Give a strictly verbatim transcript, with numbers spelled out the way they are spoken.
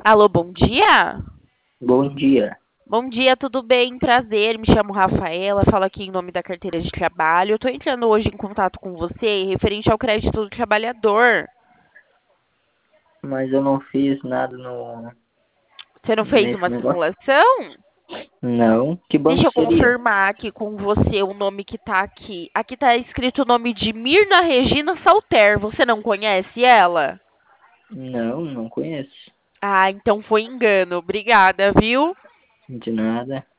Alô, bom dia? Bom dia. Bom dia, tudo bem? Prazer, me chamo Rafaela, falo aqui em nome da carteira de trabalho. Eu estou entrando hoje em contato com você referente ao crédito do trabalhador. Mas eu não fiz nada no Você não fez nesse uma negócio. simulação? Não. Que Deixa banco eu seria? confirmar aqui com você o nome que está aqui. Aqui está escrito o nome de Mirna Regina Salter. Você não conhece ela? Não, não conheço. Ah, então foi engano. Obrigada, viu? De nada.